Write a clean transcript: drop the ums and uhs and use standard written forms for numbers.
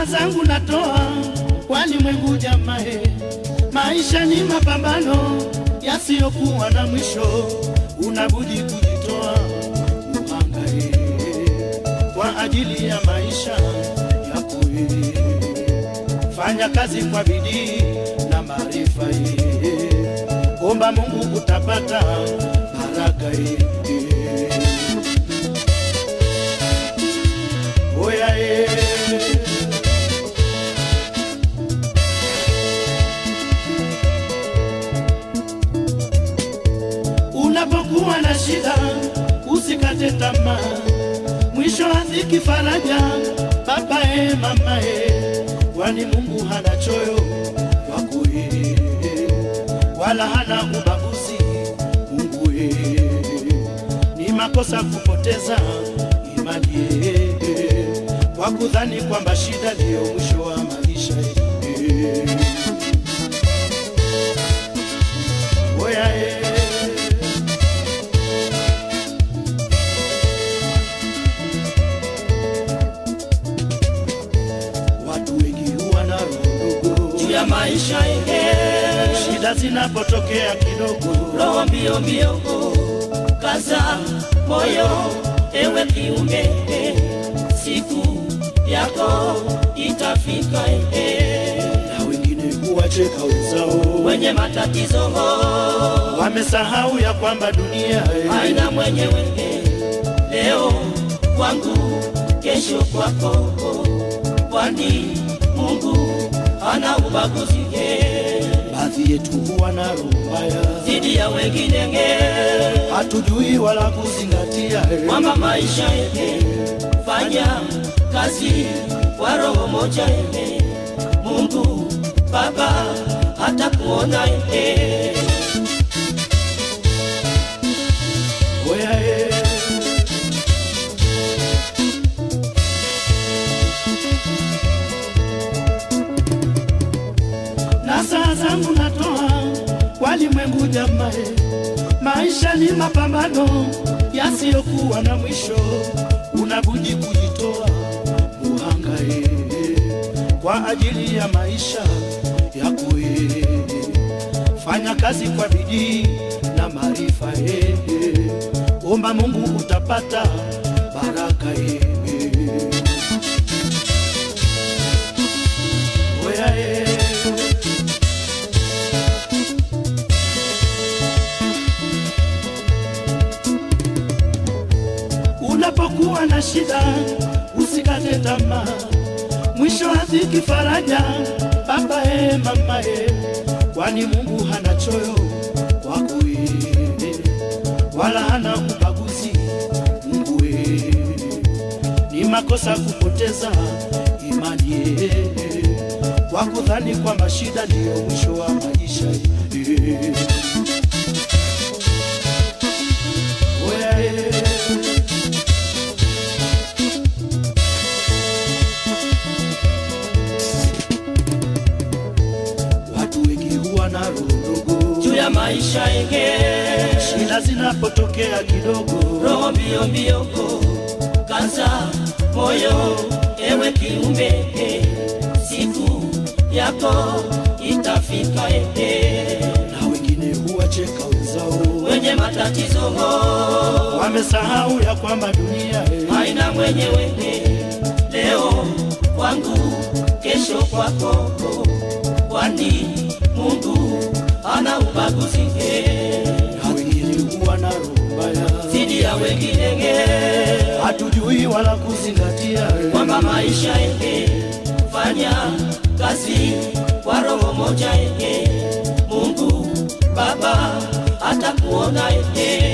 zangu natoa walimwengu jamae. Maisha ni mapambano yasiyokuwa na mwisho, unabudi kujitoa uhangae kwa ajili ya maisha yako. Fanya kazi kwa bidii na maarifa, omba Mungu utapata baraka. Oya unapokuwa na shida usikate tamaa, mwisho haziki faraja baba mama kwani Mungu hana choyo wako wala hana ubaguzi. Mungu ni makosa kupoteza imani kwa kudhani kwamba shida ndio mwisho wa maisha. Oya watu wengi wana roho juu ya maisha shida zinapotokea kidogo, roho mbio mbio, kaza moyo ewe kiumbe, siku yako itafika. Na wengine huwacheka wenzao wenye matatizo, wamesahau ya kwamba dunia haina mwenyewe. Leo kwangu kesho kwako, kwani Mungu hana ubaguzi. Baadhi yetu huwa na roho mbaya dhidi ya wengine, hatujui wala kuzingatia kwamba maisha yake. Fanya kazi kwa roho moja, Mungu Baba hata kuona. Oya na saa zangu natoa walimwengu jamae. Maisha ni mapambano yasiyokuwa na mwisho, unabudi kujitoa uhangae kwa ajili ya maisha yako. Fanya kazi kwa bidii na maarifa, omba Mungu utapata baraka. Oya unapokuwa na shida usikate tamaa, mwisho haziki faraja baba mama kwani Mungu hana choyo kwako wala hana ubaguzi. Mungu ni makosa kupoteza imani kwa kudhani kwamba shida ndio mwisho wa maisha. Watu wengi huwa na roho juu ya maisha yake, shida zinapotokea kidogo, roho mbio mbio, kaza moyo ewe kiumbe, siku yako itafika. Na wengine huwacheka wenzao wenye matatizo, wamesahau ya kwamba dunia haina mwenyewe. Leo kwangu kesho kwako, kwani Mungu hana ubaguzi. Na wengine huwa na roho mbaya dhidi ya wengine, hatujui wala kuzingatia kwamba maisha yake. Fanya kazi kwa roho moja, Mungu Baba hata kuona.